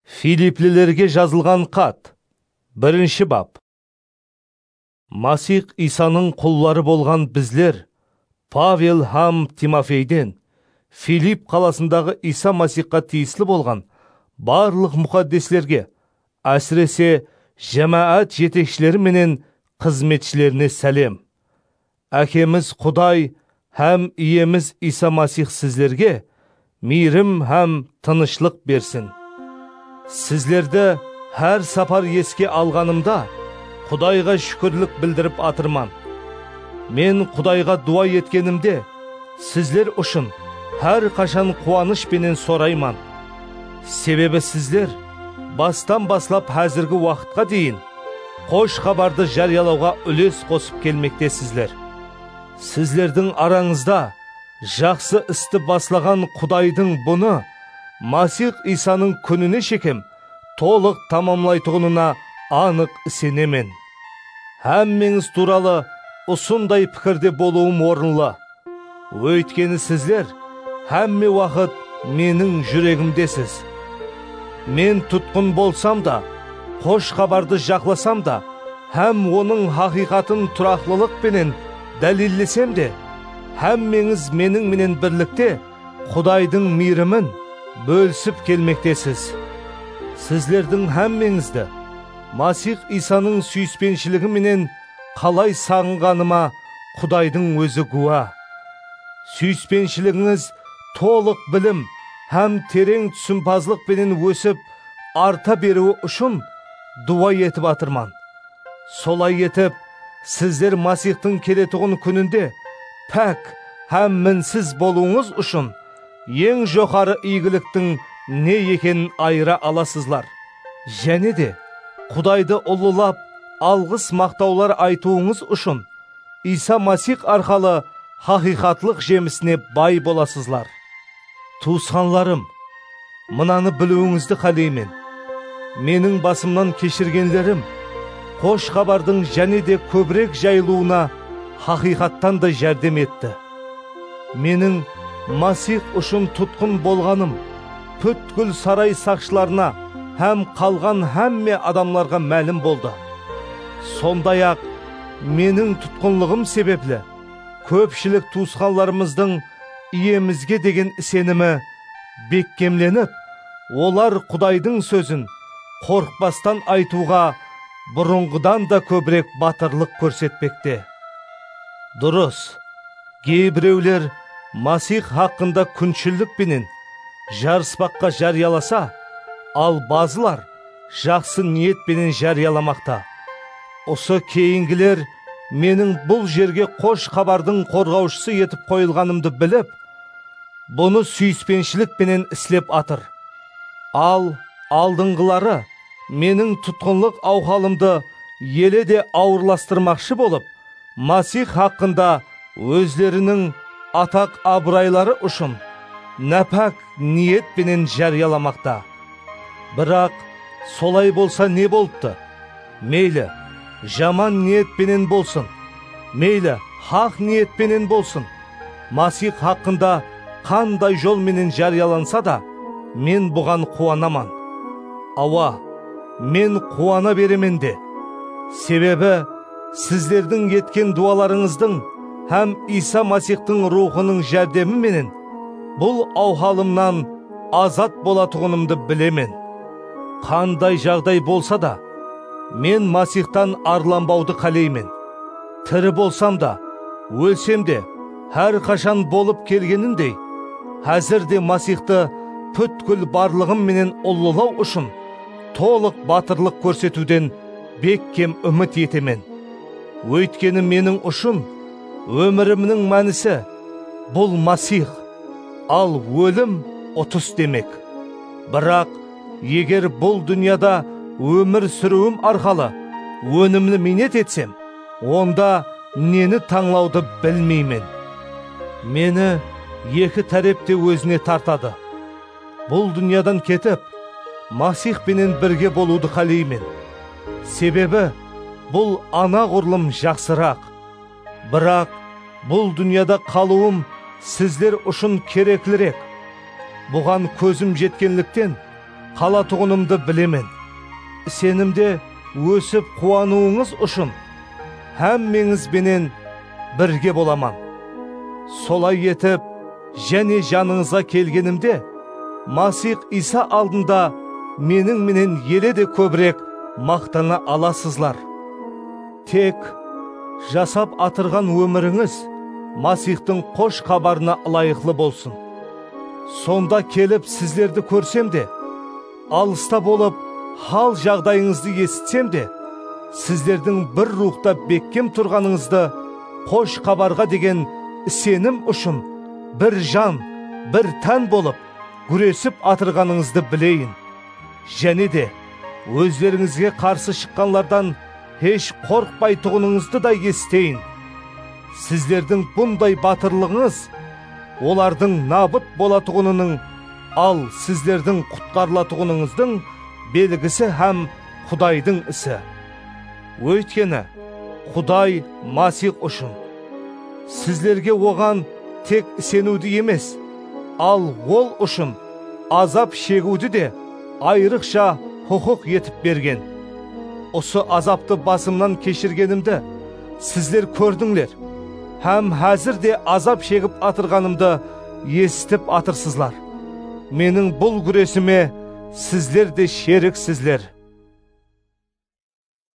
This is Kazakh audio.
Филипплилерге жазылған қат. 1 бап. Масих Исаның құллары болған біздер, Павел һәм Тимофейден, Филипп қаласындағы Иса Масихқа тиеслі болған барлық мұқаддеслерге, әсіресе жамаат жетекшілері менен қызметшілеріне сәлем. Әкеміз Құдай һәм иеміз Иса Масих сізлерге мейірім һәм тынышлық берсін. Сізлерді әр сапар еске алғанымда Құдайға шүкірлік білдіріп атырман. Мен Құдайға дуа еткенімде сізлер үшін әр қашан қуаныш пенен сорайман. Себебі сізлер бастан баслап әзіргі уақытқа дейін қош хабарды жариялауға үлес қосып келмектесіздер. Сізлердің араңызда жақсы істі баслаған Құдайдың бұны Масих Исаның күніне шекем толық тамамлайтығынына анық сенемен. Әммеңіз туралы ұсындай пікірде болуым орынлы. Өйткені сізлер әмме уақыт менің жүрегімдесіз. Мен тұтқын болсам да, қош хабарды жақласам да, әм оның хақиқатын тұрақлылық пенен дәлеллесем де, әммеңіз менің менен бірлікте Құдайдың мейірімін бөлсіп келмектесіз. Сізлердің әммеңізді Масих Исаның сүйіспеншілігі менен қалай сағынғаныма Құдайдың өзі гуа. Сүйіспеншілігіңіз толық білім һәм терең түсінпазлық пенен өсіп арта беруі үшін дуа етіп атырман. Солай етіп, сіздер Масихтың келетұғын күнінде пәк һәм мінсіз болуыңыз үшін ең жоғары игіліктің не екенін айыра аласызлар. Және де Құдайды ұлылап, алғыс мақтаулар айтуыңыз үшін Иса Масих арқалы хақиқатлық жемісіне бай боласызлар. Туысқанларым, мынаны білуіңізді қалеймін. Менің басымнан кешіргенлерім қош хабардың және де көбірек жайылуына хақиқаттан да жәрдем етті. Менің Масих үшін тұтқын болғаным бүткіл сарай сақшыларына һәм қалған әмме адамларға мәлім болды. Сондай-ақ менің тұтқынлығым себеплі көпшілік туысқанларымыздың иемізге деген сенімі беккемленіп, олар Құдайдың сөзін қорықпастан айтуға бұрынғыдан да көбірек батырлық көрсетпекте. Дұрыс, кейбіреулер Масих хақында күншілдік пенен жарыспаққа жарияласа, ал базылар жақсы ниетпенен жарияламақта. Осы кейінгілер менің бұл жерге қош хабардың қорғаушысы етіп қойылғанымды біліп, бұны сүйіспеншілікпенен іслеп атыр. Ал алдыңғылары менің тұтқынлық ауқалымды еле де ауырластырмақшы болып, Масих хақында өздерінің атақ абырайлары үшін нәпәк ниетпенен жарияламақта. Бірақ солай болса не болыпты? Мейлі, жаман ниетпенен болсын, мейлі, хақ ниетпенен болсын. Масих хақында қандай жолменен жарияланса да, мен бұған қуанаман. Ауа, мен қуана беремен де. Себебі, сіздердің еткен дуаларыңыздың һәм Иса Масихтың рухының жәрдемі менен бұл ауқалымнан азат болатығынымды білемен. Қандай жағдай болса да, мен Масихтан арланбауды қалеймін. Тірі болсам да, өлсем де, әр қашан болып келгеніндей, әзірде Масихты бүткіл барлығым менен ұлылау үшін толық батырлық көрсетуден беккем үміт етемен. Өйткені менің үшін өмірімнің мәнісі бұл Масих, ал өлім ұтыс демек. Бірақ егер бұл дүнияда өмір сүруім арқалы өнімді минет етсем, онда нені таңлауды білмеймін. Мені екі тәрепте өзіне тартады. Бұл дүниядан кетіп, Масих пенен бірге болуды қалеймін. Себебі бұл анағұрлым жақсырақ. Бірақ бұл дүнияда қалуым сіздер үшін кереклірек. Бұған көзім жеткенліктен қалатығынымды білемен. Сенімде өсіп қуануыңыз үшін әммеңіз бенен бірге боламан. Солай етіп, және жаныңызға келгенімде, Масих Иса алдында менің менен еледе көбірек мақтана аласызлар. Тек жасап атырған өміріңіз Масихтың қош хабарына лайықлы болсын. Сонда келіп сіздерді көрсем де, алыста болып хал жағдайыңызды есітсем де, сіздердің бір рухта беккем тұрғаныңызды қош хабарға деген сенім үшін бір жан, бір тән болып күресіп атырғаныңызды білейін. Және де өздеріңізге қарсы шыққанлардан еш қорықпайтұғыныңызды да естейін. Сіздердің бұндай батырлығыңыз олардың набыт болатұғынының, ал сіздердің құтқарылатұғыныңыздың белгісі һәм Құдайдың ісі. Өйткені Құдай Масих үшін сіздерге оған тек сенуді емес, ал ол үшін азап шегуді де айрықша құқық етіп берген. Осы азапты басымнан кешіргенімді сіздер көрдіңлер, һәм әзір де азап шегіп атырғанымды естіп атырсызлар. Менің бұл күресіме сіздер де шеріксізлер.